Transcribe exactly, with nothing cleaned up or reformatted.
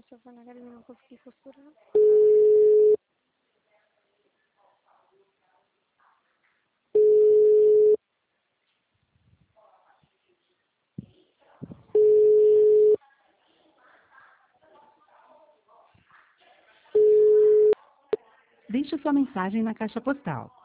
se eu for na academia e não conseguir costurar. Deixe sua mensagem na caixa postal